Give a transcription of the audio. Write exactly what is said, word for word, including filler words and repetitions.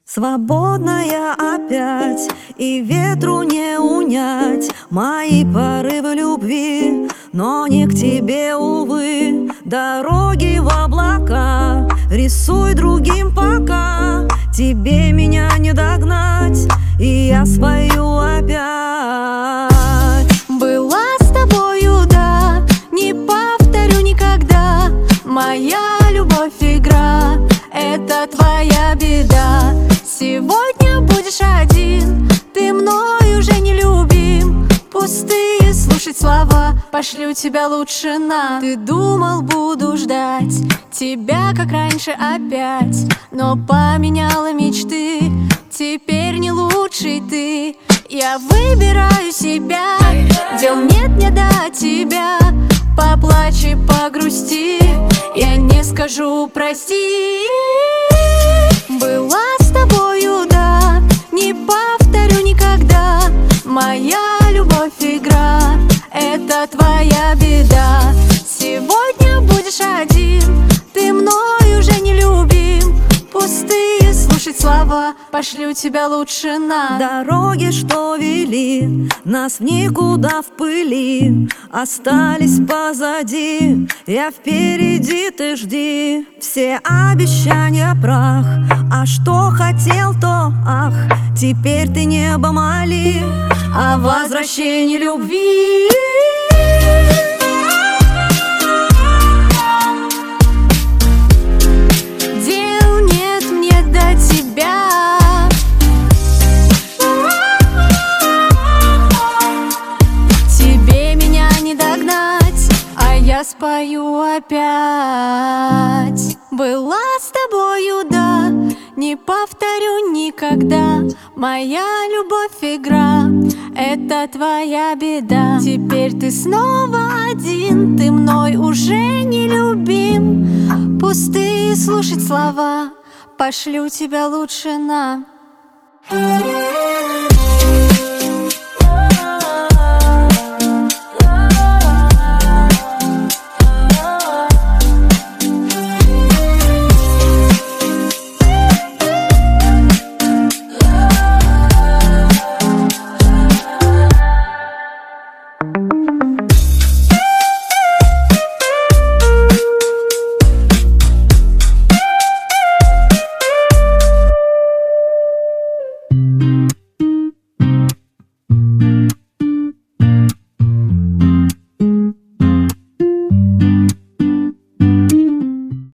Свободная опять, и ветру не унять мои порывы любви, но не к тебе, увы. Дороги в облака рисуй другим пока, тебе меня не догнать, и я спою опять. Была с тобою, да, не повторю никогда. Моя любовь игра, это твоя беда. Сегодня будешь один, ты мной уже не любим. Пустые слушать слова, пошлю тебя лучше на. Ты думал, буду ждать тебя, как раньше опять, но поменяла мечты, теперь не лучший ты. Я выбираю себя, дел нет мне до тебя. Поплачь и погрусти, я не скажу прости. Была с тобою, да, не повторю никогда. Моя любовь игра, это твоя беда. Сегодня будешь один, ты мной уже не любим. Пустые слушать слова, пошлю тебя лучше на. Дороги, что вели нас в никуда, в пыли, остались позади, я впереди, ты жди. Все обещания прах, а что хотел, то ах. Теперь ты небо моли о возвращении любви. Я спою опять. Была с тобою, да, не повторю никогда. Моя любовь игра, это твоя беда. Теперь ты снова один, ты мной уже не любим. Пустые слушать слова, пошлю тебя лучше на.